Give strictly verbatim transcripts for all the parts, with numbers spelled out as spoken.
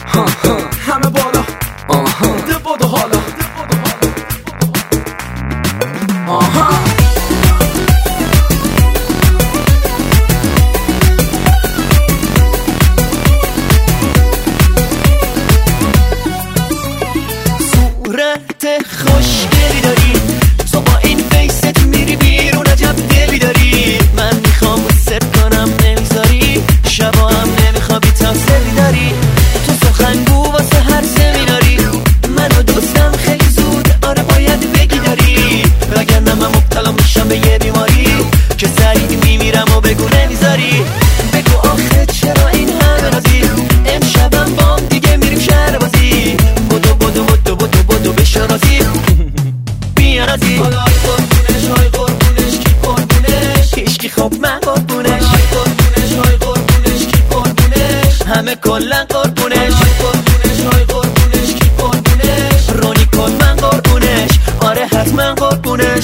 همه بالا ده بودو حالا آها صورت خوشگلی داری تو با این فیست میری بیرون عجب دلی داری من میخوام ست کنم نمیذاری شبا هم نمیخوابی تفصیلی داری تو سخنگو واسه هر سمیناری منو دوستم خیلی زود آره باید بگی داری وگرنه من مبتلا میشم به یه بیماری که سریع میمیرم و بگو نمیذاری بگو آخه چرا این همه نازی امشبم بام دیگه میریم شهر بازی بدو بدو بدو بدو بدو بشه رازی بیا رازی حالا ای قربونش های قربونش کی قربونش هیچکی خب من قربونش های قربونش های قربونش کی قربونش همه کلن قربونش های قربونش های قربونش کی قربونش رونی کن من قربونش آره حتما قربونش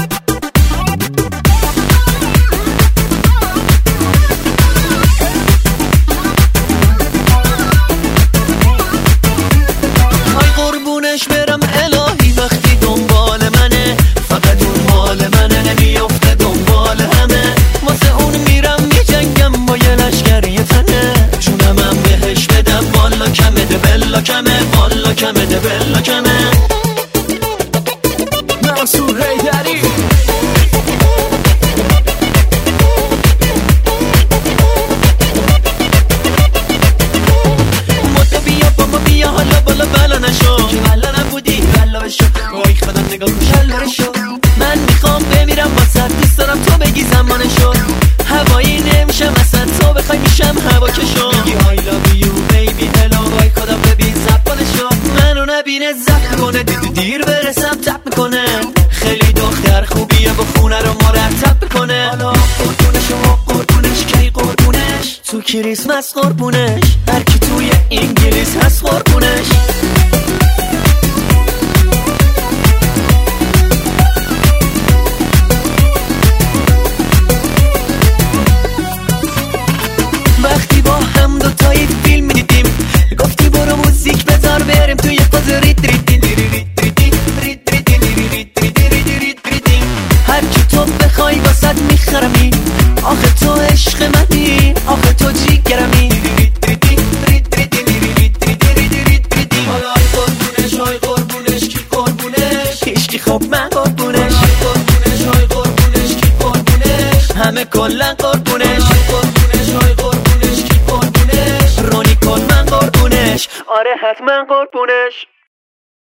برم الهی وقتی دنبال منه فقط اون مال منه نمیافته دنبال همه واسه اون میرم میجنگم با یه لشکر یه تنه جونم هم بهش بدم والا کمه ده بلا کمه والا کمه ده بلا کمه منصور حیدری مدو بیا بابا بیا حالا بالا بلا نشو وای خدا نگاه کن شلوارشو من میخوام بمیرم واسه دوست دارم تو بگی زمانشو هوایی نمیشم اصلا تو بخوای میشم هوا کشو میگی I love you baby hello وای خدا ببین زبانشو منو نبینه زب کنه دیدی دیر برسم تپ میکنه خیلی دختر خوبیه با خونه رو مرتب میکنه حالا قربونش و قربونش کی قربونش تو کریسمس قربونش هر کی توی انگلیس هست قربونش وقتی با هم دوتایی فیلم میدیدیم گفتی برو موزیک بذار بریم توی فاز ریت ریت هر کی تو بخوای واسد میخرمی آخه تو عشق منی آخه تو جیگرمی حالا ای قربونش های قربونش کی قربونش هیچکی خب من قربونش قربونش های قربونش کی قربونش همه کلن قربونش قربونش های قربونش کی قربونش رونی کن من قربونش آره حتما قربونش